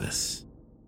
Elvis.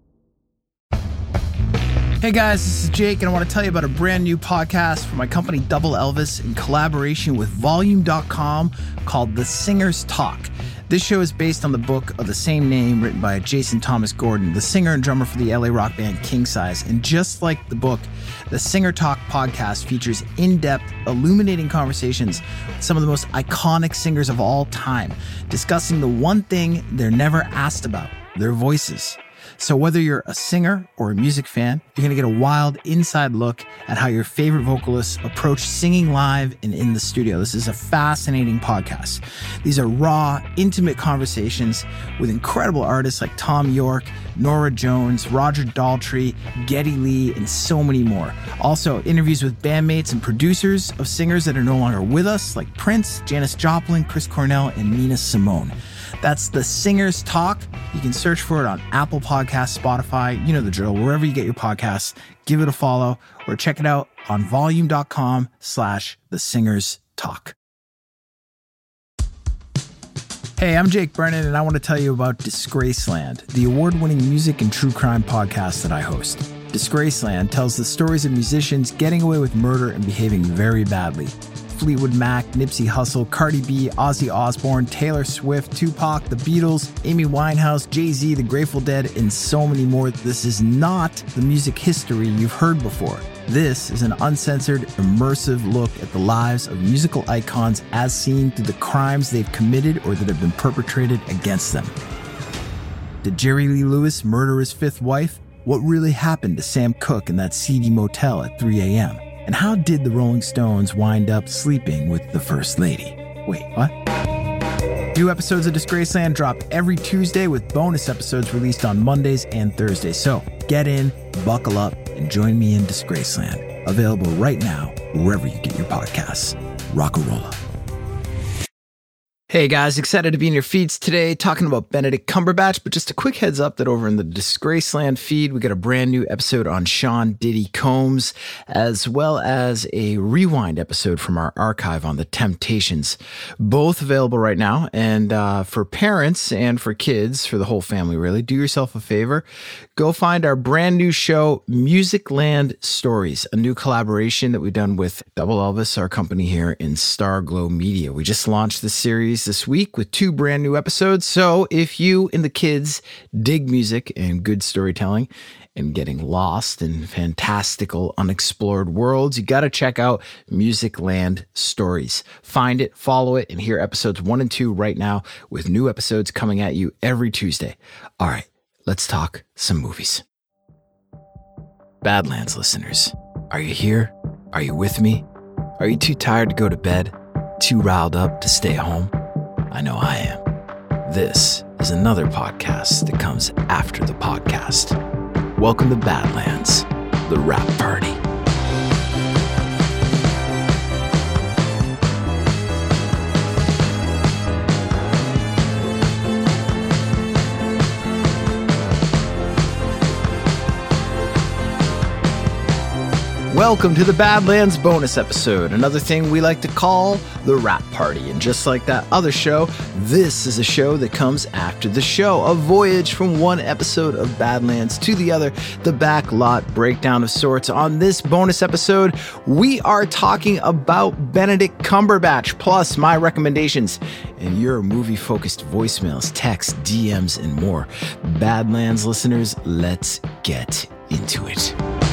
Hey guys, this is Jake, and I want to tell you about a brand new podcast from my company Double Elvis in collaboration with Volume.com called The Singer's Talk. This show is based on the book of the same name written by Jason Thomas Gordon, the singer and drummer for the LA rock band King Size. And just like the book, the Singer Talk podcast features in-depth, illuminating conversations with some of the most iconic singers of all time, discussing the one thing they're never asked about, their voices. So whether you're a singer or a music fan, you're going to get a wild inside look at how your favorite vocalists approach singing live and in the studio. This is a fascinating podcast. These are raw, intimate conversations with incredible artists like Thom Yorke, Norah Jones, Roger Daltrey, Geddy Lee, and so many more. Also, interviews with bandmates and producers of singers that are no longer with us, like Prince, Janis Joplin, Chris Cornell, and Nina Simone. That's The Singer's Talk. You can search for it on Apple Podcasts, Spotify, you know the drill, wherever you get your podcasts. Give it a follow or check it out on volume.com/The Singer's Talk. Hey, I'm Jake Brennan, and I want to tell you about Disgraceland, the award-winning music and true crime podcast that I host. Disgraceland tells the stories of musicians getting away with murder and behaving very badly. Fleetwood Mac, Nipsey Hussle, Cardi B, Ozzy Osbourne, Taylor Swift, Tupac, The Beatles, Amy Winehouse, Jay-Z, The Grateful Dead, and so many more. This is not the music history you've heard before. This is an uncensored, immersive look at the lives of musical icons as seen through the crimes they've committed or that have been perpetrated against them. Did Jerry Lee Lewis murder his fifth wife? What really happened to Sam Cooke in that seedy motel at 3 a.m.? And how did the Rolling Stones wind up sleeping with the First Lady? Wait, what? New episodes of Disgraceland drop every Tuesday with bonus episodes released on Mondays and Thursdays. So get in, buckle up, and join me in Disgraceland. Available right now, wherever you get your podcasts. Rock-a-rolla. Hey guys, excited to be in your feeds today talking about Benedict Cumberbatch, but just a quick heads up that over in the Disgraceland feed, we got a brand new episode on Sean Diddy Combs, as well as a rewind episode from our archive on the Temptations, both available right now. And for parents and for kids, for the whole family really, do yourself a favor, go find our brand new show, Musicland Stories, a new collaboration that we've done with Double Elvis, our company here in Starglow Media. We just launched this series this week with 2 brand new episodes. So if you and the kids dig music and good storytelling and getting lost in fantastical, unexplored worlds, you got to check out Musicland Stories. Find it, follow it, and hear episodes 1 and 2 right now with new episodes coming at you every Tuesday. All right, let's talk some movies. Badlands listeners, are you here? Are you with me? Are you too tired to go to bed? Too riled up to stay home? I know I am. This is another podcast that comes after the podcast. Welcome to Badlands, the Rap Party. Welcome to the Badlands bonus episode, another thing we like to call the Rap Party. And just like that other show, this is a show that comes after the show, a voyage from one episode of Badlands to the other, the back lot breakdown of sorts. On this bonus episode, we are talking about Benedict Cumberbatch, plus my recommendations and your movie-focused voicemails, texts, DMs, and more. Badlands listeners, let's get into it.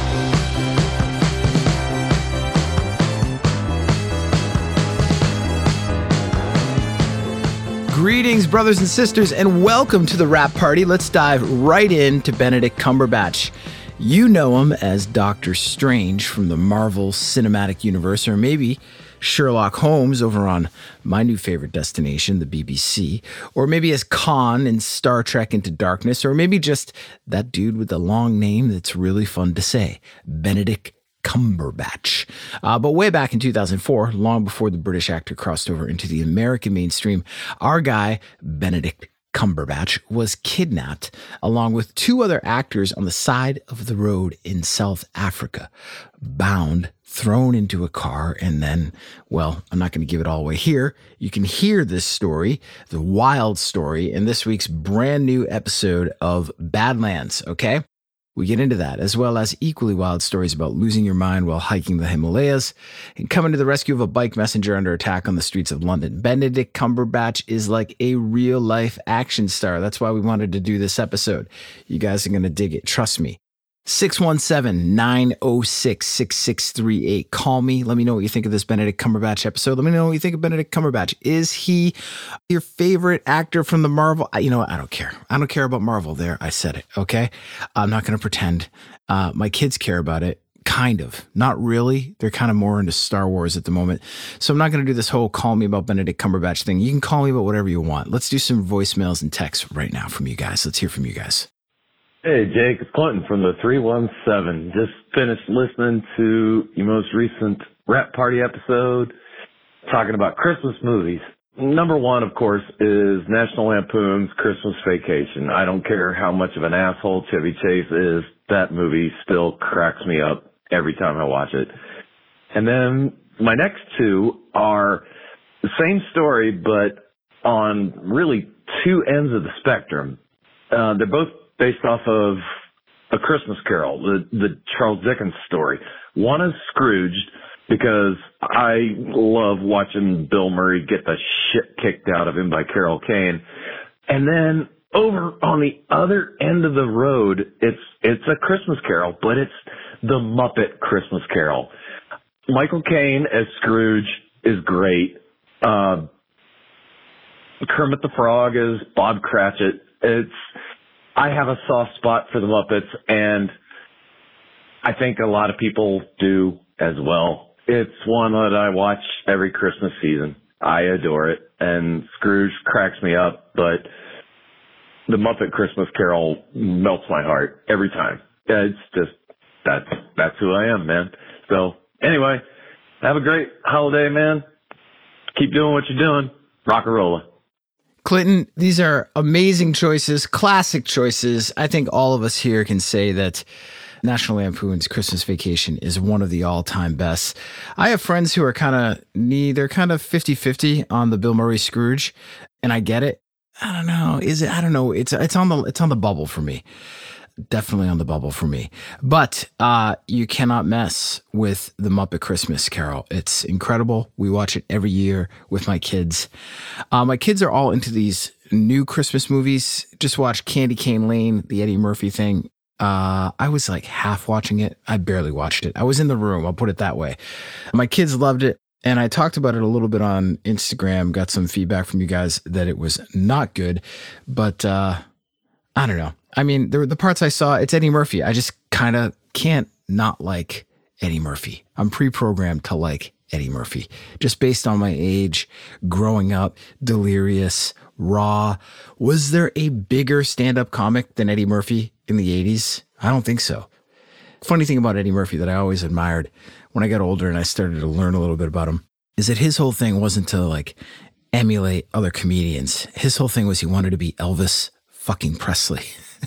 Greetings, brothers and sisters, and welcome to the Rap Party. Let's dive right into Benedict Cumberbatch. You know him as Doctor Strange from the Marvel Cinematic Universe, or maybe Sherlock Holmes over on my new favorite destination, the BBC, or maybe as Khan in Star Trek Into Darkness, or maybe just that dude with the long name that's really fun to say, Benedict Cumberbatch. But way back in 2004, long before the British actor crossed over into the American mainstream, our guy, Benedict Cumberbatch was kidnapped along with 2 other actors on the side of the road in South Africa, bound, thrown into a car, and then, well, I'm not going to give it all away here. You can hear this story, the wild story, in this week's brand new episode of Badlands, okay? We get into that, as well as equally wild stories about losing your mind while hiking the Himalayas and coming to the rescue of a bike messenger under attack on the streets of London. Benedict Cumberbatch is like a real-life action star. That's why we wanted to do this episode. You guys are going to dig it. Trust me. 617-906-6638. Call me. Let me know what you think of this Benedict Cumberbatch episode. Let me know what you think of Benedict Cumberbatch. Is he your favorite actor from the Marvel? You know what? I don't care. I don't care about Marvel there. I said it. Okay. I'm not going to pretend. My kids care about it. Kind of. Not really. They're kind of more into Star Wars at the moment. So I'm not going to do this whole call me about Benedict Cumberbatch thing. You can call me about whatever you want. Let's do some voicemails and texts right now from you guys. Let's hear from you guys. Hey, Jake, it's Clinton from the 317. Just finished listening to your most recent Rap Party episode talking about Christmas movies. Number one, of course, is National Lampoon's Christmas Vacation. I don't care how much of an asshole Chevy Chase is, that movie still cracks me up every time I watch it. And then my next 2 are the same story, but on really 2 ends of the spectrum. They're both based off of A Christmas Carol, the Charles Dickens story. One is Scrooged, because I love watching Bill Murray get the shit kicked out of him by Carol Kane. And then over on the other end of the road, it's A Christmas Carol, but it's the Muppet Christmas Carol. Michael Caine as Scrooge is great. Kermit the Frog as Bob Cratchit. I have a soft spot for the Muppets, and I think a lot of people do as well. It's one that I watch every Christmas season. I adore it, and Scrooge cracks me up, but the Muppet Christmas Carol melts my heart every time. It's just, that's who I am, man. So, anyway, have a great holiday, man. Keep doing what you're doing. Rock-a-rolla. Clinton, these are amazing choices, classic choices. I think all of us here can say that National Lampoon's Christmas Vacation is one of the all-time best. I have friends who are kind of 50-50 on the Bill Murray Scrooge, and I get it. I don't know. Is it? I don't know. It's on the bubble for me. Definitely on the bubble for me. But you cannot mess with the Muppet Christmas Carol. It's incredible. We watch it every year with my kids. My kids are all into these new Christmas movies. Just watch Candy Cane Lane, the Eddie Murphy thing. I was like half watching it. I barely watched it. I was in the room. I'll put it that way. My kids loved it. And I talked about it a little bit on Instagram, got some feedback from you guys that it was not good. But I don't know. I mean, the parts I saw, it's Eddie Murphy. I just kind of can't not like Eddie Murphy. I'm pre-programmed to like Eddie Murphy, just based on my age, growing up, Delirious, Raw. Was there a bigger stand-up comic than Eddie Murphy in the 80s? I don't think so. Funny thing about Eddie Murphy that I always admired when I got older and I started to learn a little bit about him is that his whole thing wasn't to like emulate other comedians. His whole thing was he wanted to be Elvis fucking Presley.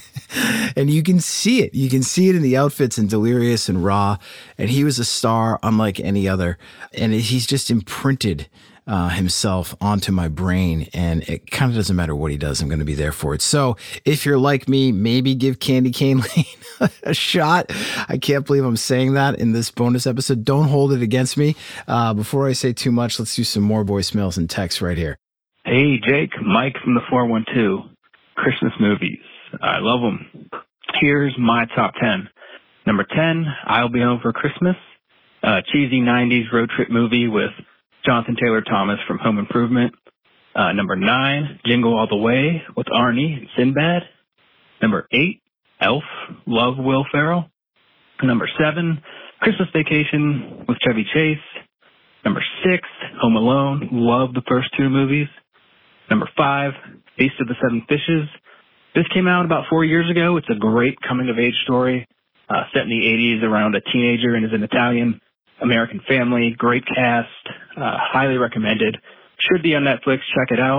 And you can see it. You can see it in the outfits in Delirious and Raw. And he was a star unlike any other. And he's just imprinted himself onto my brain. And it kind of doesn't matter what he does. I'm going to be there for it. So if you're like me, maybe give Candy Cane Lane a shot. I can't believe I'm saying that in this bonus episode. Don't hold it against me. Before I say too much, let's do some more voicemails and texts right here. Hey, Jake, Mike from the 412. Christmas movies. I love them. Here's my top 10. Number 10, I'll Be Home for Christmas. A cheesy 90s road trip movie with Jonathan Taylor Thomas from Home Improvement. Number 9, Jingle All the Way with Arnie and Sinbad. Number 8, Elf, love Will Ferrell. Number 7, Christmas Vacation with Chevy Chase. Number 6, Home Alone, love the first 2 movies. Number 5, Feast of the Seven Fishes. This came out about 4 years ago. It's a great coming-of-age story set in the 80s around a teenager and his Italian American family. Great cast. Highly recommended. Should be on Netflix. Check it out.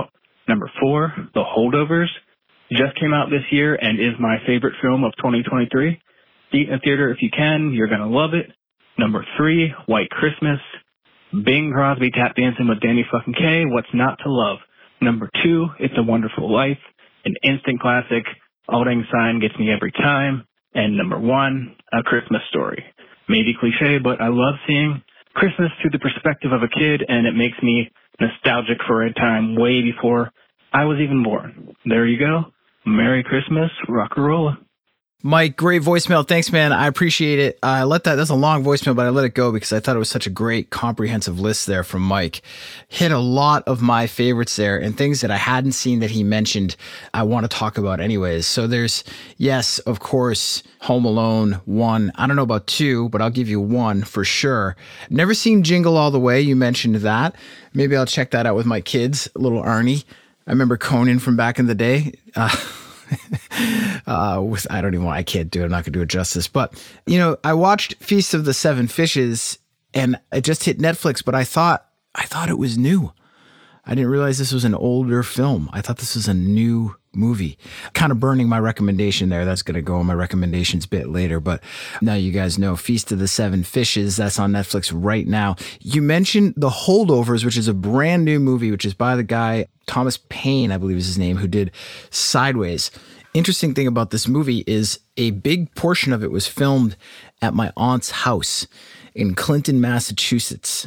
Number 4, The Holdovers. Just came out this year and is my favorite film of 2023. See it in a theater if you can. You're going to love it. Number 3, White Christmas. Bing Crosby tap dancing with Danny fucking Kaye. What's not to love? Number 2, It's a Wonderful Life. An instant classic. Auld Lang Syne gets me every time. And number 1, A Christmas Story. Maybe cliche, but I love seeing Christmas through the perspective of a kid, and it makes me nostalgic for a time way before I was even born. There you go. Merry Christmas, rock-a-rolla. Mike, great voicemail. Thanks, man. I appreciate it. That's a long voicemail, but I let it go because I thought it was such a great comprehensive list there from Mike. Hit a lot of my favorites there and things that I hadn't seen that he mentioned I want to talk about anyways. So there's, yes, of course, Home Alone 1. I don't know about 2, but I'll give you 1 for sure. Never seen Jingle All the Way. You mentioned that. Maybe I'll check that out with my kids, little Arnie. I remember Conan from back in the day. I can't do it. I'm not going to do it justice. But, I watched Feast of the Seven Fishes and it just hit Netflix, but I thought it was new. I didn't realize this was an older film. I thought this was a new movie. Kind of burning my recommendation there. That's going to go in my recommendations bit later. But now you guys know Feast of the Seven Fishes. That's on Netflix right now. You mentioned The Holdovers, which is a brand new movie, which is by the guy, Thomas Paine, I believe is his name, who did Sideways. Interesting thing about this movie is a big portion of it was filmed at my aunt's house in Clinton, Massachusetts.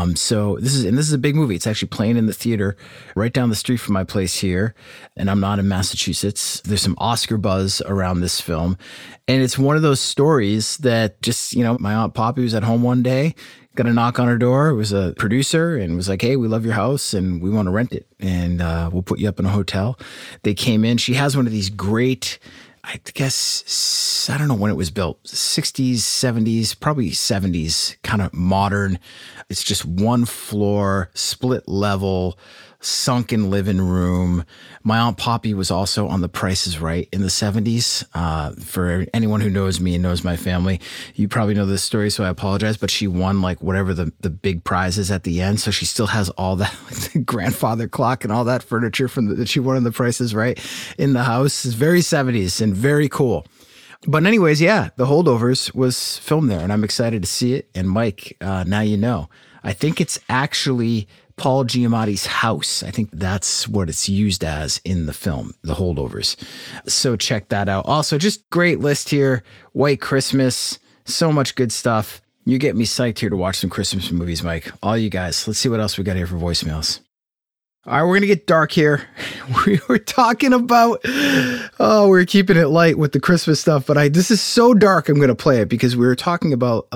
So this is a big movie. It's actually playing in the theater right down the street from my place here. And I'm not in Massachusetts. There's some Oscar buzz around this film. And it's one of those stories that just, my Aunt Poppy was at home one day, got a knock on her door. It was a producer and was like, hey, we love your house and we want to rent it. And we'll put you up in a hotel. They came in. She has one of these great, I guess, I don't know when it was built, 60s, 70s, probably 70s, kind of modern. It's just one floor, split level, sunken living room. My Aunt Poppy was also on The Price is Right in the 70s. For anyone who knows me and knows my family, you probably know this story, so I apologize, but she won like whatever the big prize is at the end. So she still has all that the grandfather clock and all that furniture that she won in The Price is Right in the house. It's very 70s and very cool. But anyways, yeah, The Holdovers was filmed there and I'm excited to see it. And Mike, now you know. I think it's actually Paul Giamatti's house. I think that's what it's used as in the film, The Holdovers. So check that out. Also, just great list here. White Christmas, so much good stuff. You get me psyched here to watch some Christmas movies, Mike. All you guys. Let's see what else we got here for voicemails. All right, we're going to get dark here. We were talking about, we're keeping it light with the Christmas stuff, but this is so dark I'm going to play it because we were talking about,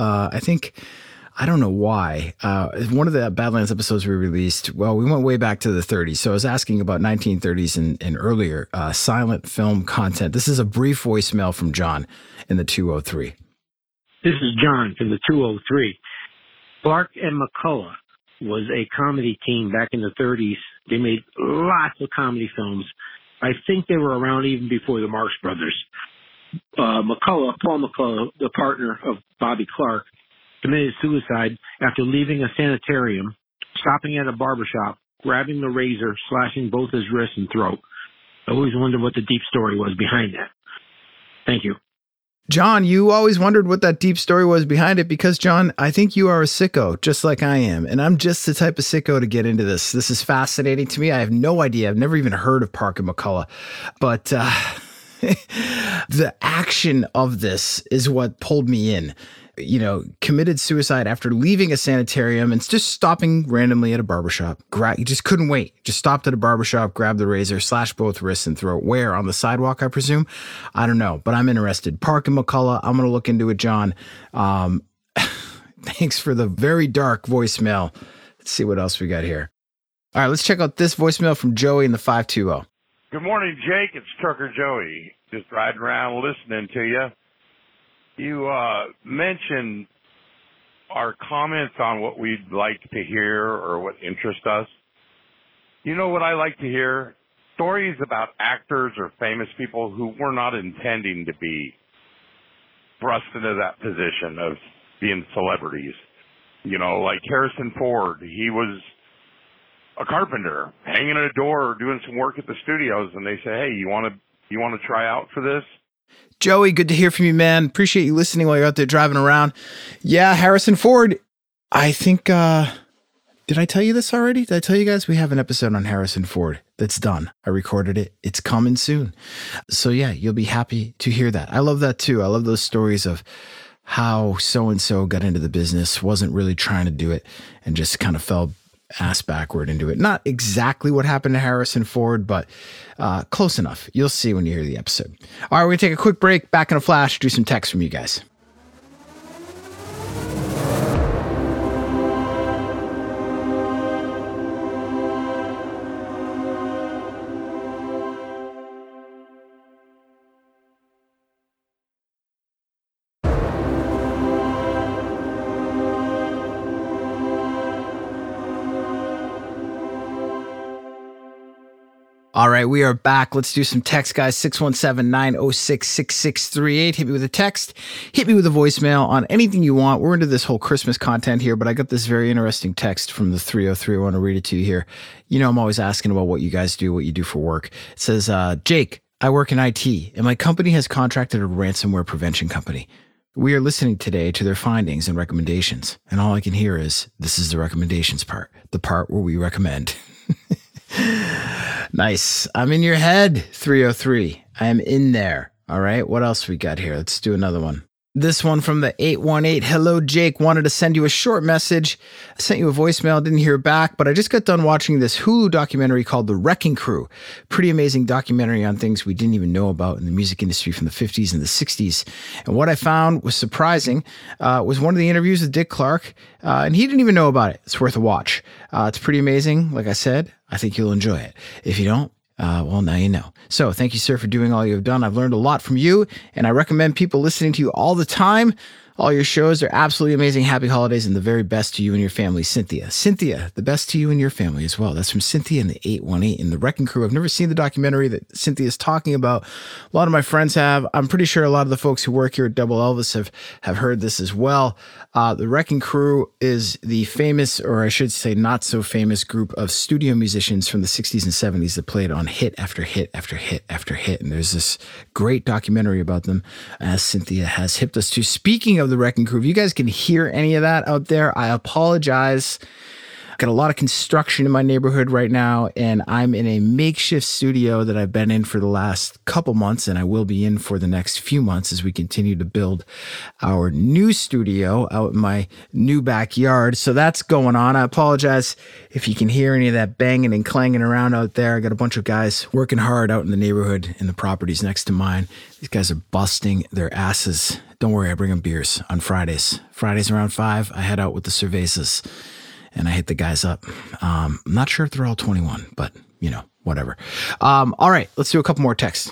I don't know why. One of the Badlands episodes we released, we went way back to the 30s. So I was asking about 1930s and earlier silent film content. This is a brief voicemail from John in the 203. This is John from the 203. Clark and McCullough was a comedy team back in the 30s. They made lots of comedy films. I think they were around even before the Marx Brothers. Paul McCullough, the partner of Bobby Clark, committed suicide after leaving a sanitarium, stopping at a barbershop, grabbing the razor, slashing both his wrists and throat. I always wondered what the deep story was behind that. Thank you. John, you always wondered what that deep story was behind it because, John, I think you are a sicko, just like I am. And I'm just the type of sicko to get into this. This is fascinating to me. I have no idea. I've never even heard of Park and McCullough. But the action of this is what pulled me in. Committed suicide after leaving a sanitarium and just stopping randomly at a barbershop. He just couldn't wait. Just stopped at a barbershop, grabbed the razor, slashed both wrists and throat. Where? On the sidewalk, I presume? I don't know, but I'm interested. Park and McCullough, I'm going to look into it, John. Thanks for the very dark voicemail. Let's see what else we got here. All right, let's check out this voicemail from Joey in the 520. Good morning, Jake. It's Trucker Joey. Just riding around listening to you. You mentioned our comments on what we'd like to hear or what interests us. You know what I like to hear? Stories about actors or famous people who were not intending to be thrust into that position of being celebrities. Like Harrison Ford. He was a carpenter hanging at a door doing some work at the studios, and they say, "Hey, you want to try out for this?" Joey, good to hear from you, man. Appreciate you listening while you're out there driving around. Yeah, Harrison Ford. I think, did I tell you this already? Did I tell you guys we have an episode on Harrison Ford that's done? I recorded it. It's coming soon. So yeah, you'll be happy to hear that. I love that too. I love those stories of how so-and-so got into the business, wasn't really trying to do it, and just kind of fell ass backward into it. Not exactly what happened to Harrison Ford, but close enough. You'll see when you hear the episode. All right, we're going to take a quick break. Back in a flash, do some text from you guys. All right, we are back. Let's do some text, guys. 617-906-6638. Hit me with a text. Hit me with a voicemail on anything you want. We're into this whole Christmas content here, but I got this very interesting text from the 303. I want to read it to you here. You know, I'm always asking about what you guys do, what you do for work. It says, Jake, I work in IT, and my company has contracted a ransomware prevention company. We are listening today to their findings and recommendations, and all I can hear is, this is the recommendations part, the part where we recommend. Nice. I'm in your head, 303. I am in there. All right. What else we got here? Let's do another one. This one from the 818. Hello, Jake. Wanted to send you a short message. I sent you a voicemail. Didn't hear back, but I just got done watching this Hulu documentary called The Wrecking Crew. Pretty amazing documentary on things we didn't even know about in the music industry from the 50s and the 60s. And what I found was surprising was one of the interviews with Dick Clark, and he didn't even know about it. It's worth a watch. It's pretty amazing. Like I said, I think you'll enjoy it. If you don't, well, now you know. So thank you, sir, for doing all you have done. I've learned a lot from you, and I recommend people listening to you all the time. All your shows are absolutely amazing. Happy holidays and the very best to you and your family, Cynthia. Cynthia, the best to you and your family as well. That's from Cynthia in the 818 in The Wrecking Crew. I've never seen the documentary that Cynthia is talking about. A lot of my friends have. I'm pretty sure a lot of the folks who work here at Double Elvis have heard this as well. The Wrecking Crew is the famous, or I should say not so famous, group of studio musicians from the 60s and 70s that played on hit after hit after hit after hit. And there's this great documentary about them, as Cynthia has hipped us to. Speaking of the Wrecking Crew, if you guys can hear any of that out there, I apologize. Got a lot of construction in my neighborhood right now, and I'm in a makeshift studio that I've been in for the last couple months, and I will be in for the next few months as we continue to build our new studio out in my new backyard. So that's going on. I apologize if you can hear any of that banging and clanging around out there. I got a bunch of guys working hard out in the neighborhood in the properties next to mine. These guys are busting their asses. Don't worry, I bring them beers on Fridays. Fridays around 5, I head out with the cervezas. And I hit the guys up. I'm not sure if they're all 21, but, you know, whatever. All right, let's do a couple more texts.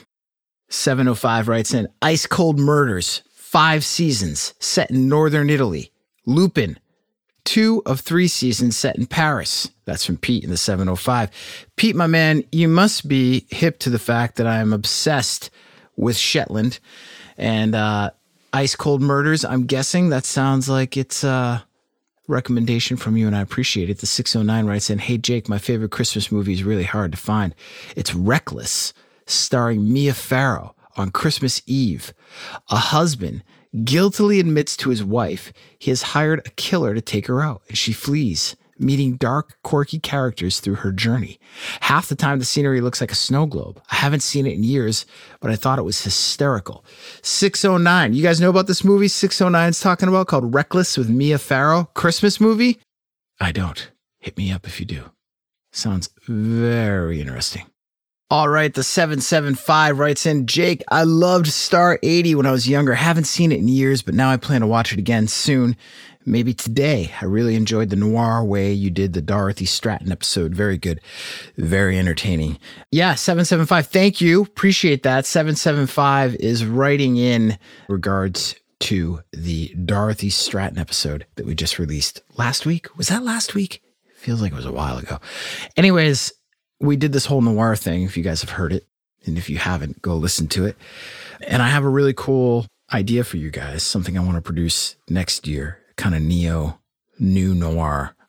705 writes in, Ice Cold Murders, 5 seasons set in northern Italy. Lupin, 2 of 3 seasons set in Paris. That's from Pete in the 705. Pete, my man, you must be hip to the fact that I am obsessed with Shetland. And Ice Cold Murders, I'm guessing that sounds like it's recommendation from you, and I appreciate it. The 609 writes in, hey, Jake, my favorite Christmas movie is really hard to find. It's Reckless, starring Mia Farrow on Christmas Eve. A husband guiltily admits to his wife he has hired a killer to take her out, and she flees, meeting dark, quirky characters through her journey. Half the time, the scenery looks like a snow globe. I haven't seen it in years, but I thought it was hysterical. 609. You guys know about this movie 609 is talking about, called Reckless with Mia Farrow? Christmas movie? I don't. Hit me up if you do. Sounds very interesting. All right, the 775 writes in, Jake, I loved Star 80 when I was younger. Haven't seen it in years, but now I plan to watch it again soon. Maybe today. I really enjoyed the noir way you did the Dorothy Stratton episode. Very good. Very entertaining. Yeah, 775. Thank you. Appreciate that. 775 is writing in regards to the Dorothy Stratton episode that we just released last week. Was that last week? Feels like it was a while ago. Anyways, we did this whole noir thing, if you guys have heard it. And if you haven't, go listen to it. And I have a really cool idea for you guys, something I want to produce next year. Kind of new noir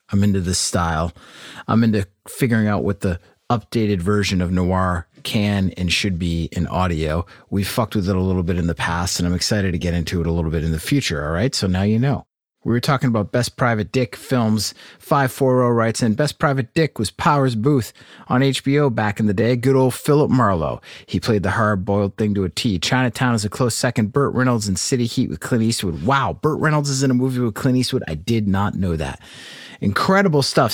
I'm into this style. I'm into figuring out what the updated version of noir can and should be in audio. We've fucked with it a little bit in the past, and I'm excited to get into it a little bit in the future, all right? So now you know. We were talking about Best Private Dick films. 540 writes in, Best Private Dick was Powers Booth on HBO back in the day. Good old Philip Marlowe. He played the hard-boiled thing to a T. Chinatown is a close second. Burt Reynolds in City Heat with Clint Eastwood. Wow, Burt Reynolds is in a movie with Clint Eastwood. I did not know that. Incredible stuff.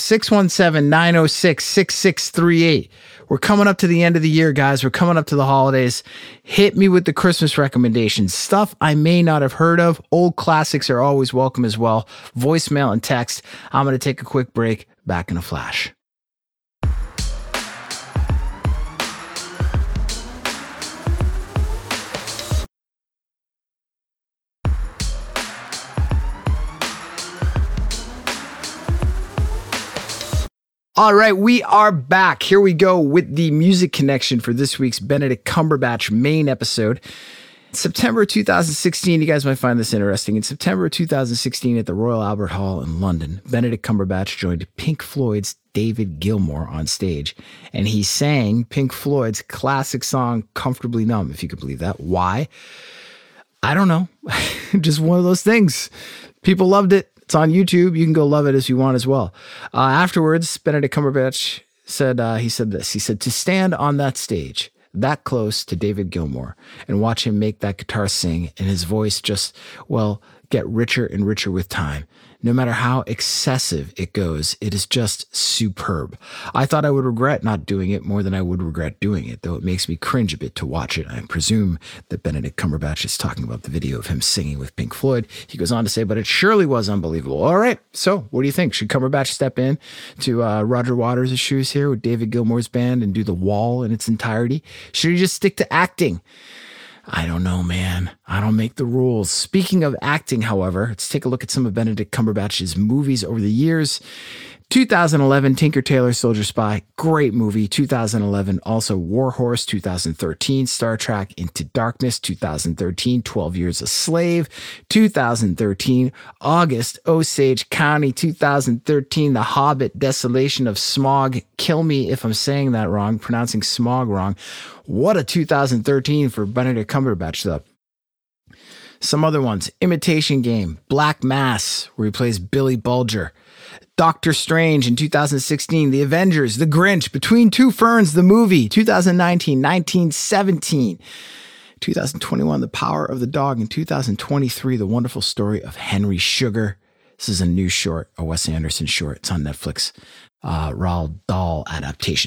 617-906-6638. We're coming up to the end of the year, guys. We're coming up to the holidays. Hit me with the Christmas recommendations. Stuff I may not have heard of. Old classics are always welcome as well. Voicemail and text. I'm going to take a quick break. Back in a flash. All right, we are back. Here we go with the music connection for this week's Benedict Cumberbatch main episode. September 2016, you guys might find this interesting. In September 2016 at the Royal Albert Hall in London, Benedict Cumberbatch joined Pink Floyd's David Gilmour on stage, and he sang Pink Floyd's classic song, Comfortably Numb, if you could believe that. Why? I don't know. Just one of those things. People loved it. It's on YouTube. You can go love it as you want as well. Afterwards, Benedict Cumberbatch said, he said this. He said, to stand on that stage, that close to David Gilmour, and watch him make that guitar sing, and his voice just, well, get richer and richer with time. No matter how excessive it goes, it is just superb. I thought I would regret not doing it more than I would regret doing it, though it makes me cringe a bit to watch it. I presume that Benedict Cumberbatch is talking about the video of him singing with Pink Floyd. He goes on to say, but it surely was unbelievable. All right, so what do you think? Should Cumberbatch step in to Roger Waters' shoes here with David Gilmour's band and do The Wall in its entirety? Should he just stick to acting? I don't know, man. I don't make the rules. Speaking of acting, however, let's take a look at some of Benedict Cumberbatch's movies over the years. 2011, Tinker Tailor Soldier Spy, great movie. 2011, also War Horse. 2013, Star Trek Into Darkness. 2013, 12 Years a Slave. 2013, August, Osage County. 2013, The Hobbit, Desolation of Smog. Kill me if I'm saying that wrong, pronouncing smog wrong. What a 2013 for Benedict Cumberbatch, though. Some other ones, Imitation Game, Black Mass, where he plays Billy Bulger. Doctor Strange in 2016, The Avengers, The Grinch, Between Two Ferns, the movie, 2019, 1917, 2021, The Power of the Dog, and 2023, The Wonderful Story of Henry Sugar. This is a new short, a Wes Anderson short. It's on Netflix. Roald Dahl adaptation.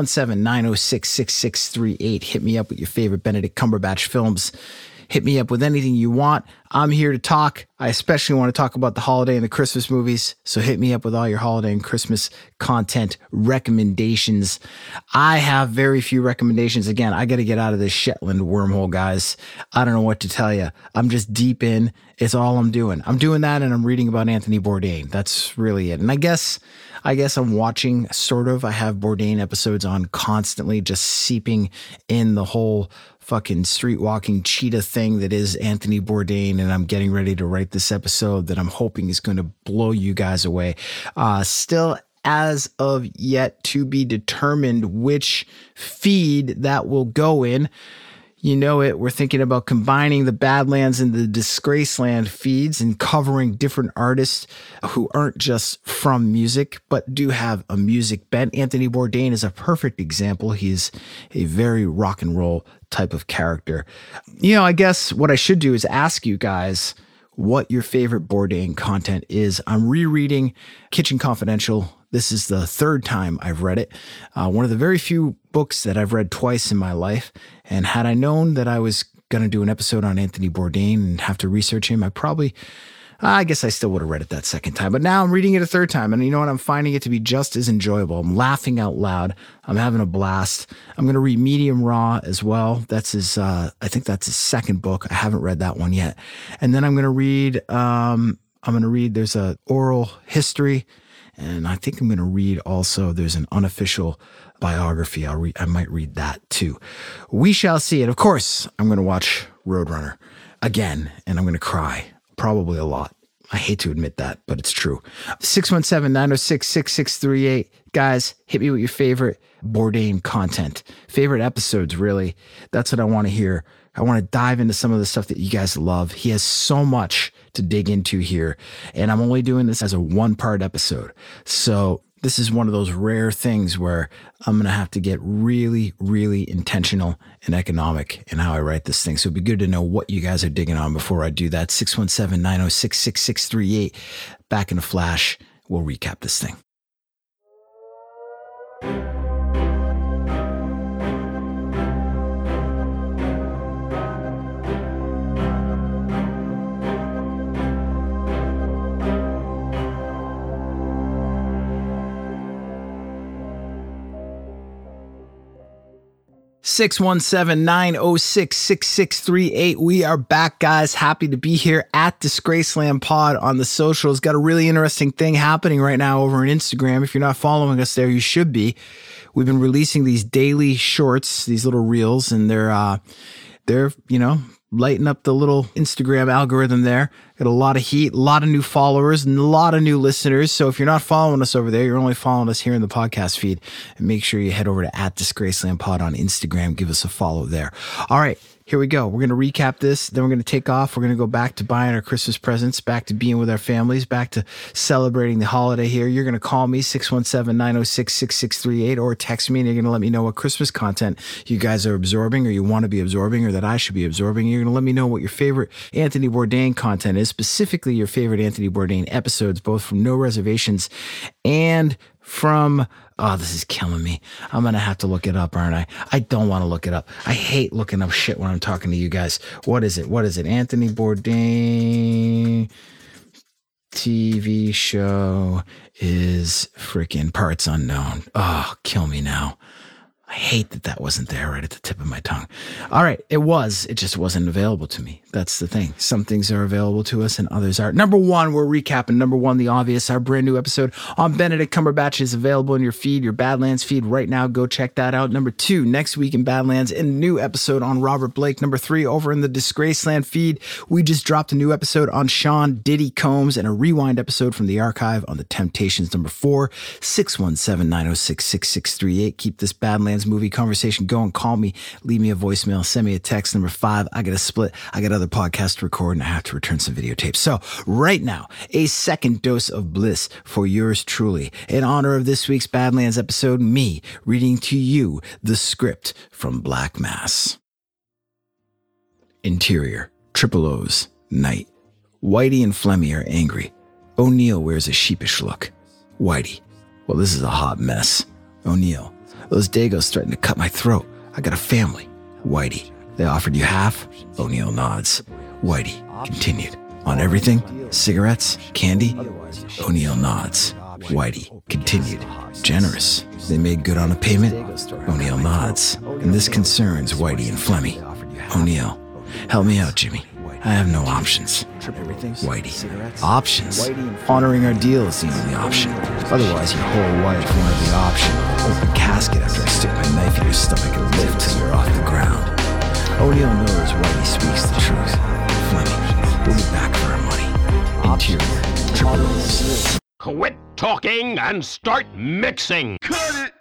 617-906-6638. Hit me up with your favorite Benedict Cumberbatch films. Hit me up with anything you want. I'm here to talk. I especially want to talk about the holiday and the Christmas movies. So hit me up with all your holiday and Christmas content recommendations. I have very few recommendations. Again, I got to get out of this Shetland wormhole, guys. I don't know what to tell you. I'm just deep in. It's all I'm doing. I'm doing that, and I'm reading about Anthony Bourdain. That's really it. And I guess I'm watching, sort of. I have Bourdain episodes on constantly, just seeping in the whole fucking street walking cheetah thing that is Anthony Bourdain, and I'm getting ready to write this episode that I'm hoping is going to blow you guys away. Still, as of yet to be determined which feed that will go in. You know it. We're thinking about combining the Badlands and the Disgraceland feeds and covering different artists who aren't just from music, but do have a music bent. Anthony Bourdain is a perfect example. He's a very rock and roll type of character. You know, I guess what I should do is ask you guys what your favorite Bourdain content is. I'm rereading Kitchen Confidential. This is the third time I've read it. One of the very few books that I've read twice in my life. And had I known that I was going to do an episode on Anthony Bourdain and have to research him, I guess I still would have read it that second time. But now I'm reading it a third time. And you know what? I'm finding it to be just as enjoyable. I'm laughing out loud. I'm having a blast. I'm going to read Medium Raw as well. That's his, I think that's his second book. I haven't read that one yet. And then I'm going to read, there's a oral history. And I think I'm going to read also, there's an unofficial biography. I might read that too. We shall see. And of course, I'm going to watch Roadrunner again, and I'm going to cry probably a lot. I hate to admit that, but it's true. 617-906-6638. Guys, hit me with your favorite Bourdain content, favorite episodes, really. That's what I want to hear. I want to dive into some of the stuff that you guys love. He has so much to dig into here, and I'm only doing this as a one-part episode. So this is one of those rare things where I'm going to have to get really, really intentional and economic in how I write this thing. So it'd be good to know what you guys are digging on before I do that. 617-906-6638. Back in a flash. We'll recap this thing. Six 617-906-6638. We are back, guys. Happy to be here at Disgraceland Pod on the socials. Got a really interesting thing happening right now over on Instagram. If you're not following us there, you should be. We've been releasing these daily shorts, these little reels, and they're lighting up the little Instagram algorithm there. Got a lot of heat, a lot of new followers, and a lot of new listeners. So if you're not following us over there, you're only following us here in the podcast feed. And make sure you head over to @DisgracelandPod on Instagram. Give us a follow there. All right, here we go. We're going to recap this. Then we're going to take off. We're going to go back to buying our Christmas presents, back to being with our families, back to celebrating the holiday here. You're going to call me 617-906-6638 or text me, and you're going to let me know what Christmas content you guys are absorbing or you want to be absorbing or that I should be absorbing. You're going to let me know what your favorite Anthony Bourdain content is, specifically your favorite Anthony Bourdain episodes, both from No Reservations and from... Oh, this is killing me. I'm going to have to look it up, aren't I? I don't want to look it up. I hate looking up shit when I'm talking to you guys. What is it? Anthony Bourdain TV show is freaking parts unknown. Oh, kill me now. I hate that wasn't there right at the tip of my tongue. All right, it just wasn't available to me. That's the thing. Some things are available to us and others aren't. Number one, we're recapping. Number one, The Obvious, our brand new episode on Benedict Cumberbatch is available in your feed, your Badlands feed right now. Go check that out. Number two, next week in Badlands, a new episode on Robert Blake. Number three, over in the Disgraceland feed, we just dropped a new episode on Sean Diddy Combs and a rewind episode from the archive on The Temptations. Number four, 617-906-6638. Keep this Badlands movie conversation going. Call me, leave me a voicemail, send me a text. Number five, I got a split. I got other podcasts to record and I have to return some videotapes. So right now, a second dose of bliss for yours truly. In honor of this week's Badlands episode, me reading to you the script from Black Mass. Interior, Triple O's, night. Whitey and Flemmy are angry. O'Neill wears a sheepish look. Whitey, well, this is a hot mess. O'Neill, those Dagos threatened to cut my throat. I got a family. Whitey, they offered you half? O'Neill nods. Whitey continued. On everything? Cigarettes? Candy? O'Neill nods. Whitey continued. Generous. They made good on a payment? O'Neill nods. And this concerns Whitey and Flemmy. O'Neill, help me out, Jimmy. I have no options. Whitey, options? Honoring our deal is the only option. Otherwise, your whole wife wanted the option of an open casket after I stick my knife in your stomach and live till you're off the ground. O'Neill knows Whitey speaks the truth. Fleming, we'll be back for our money. Interior, Triple O's. Quit talking and start mixing. Cut it!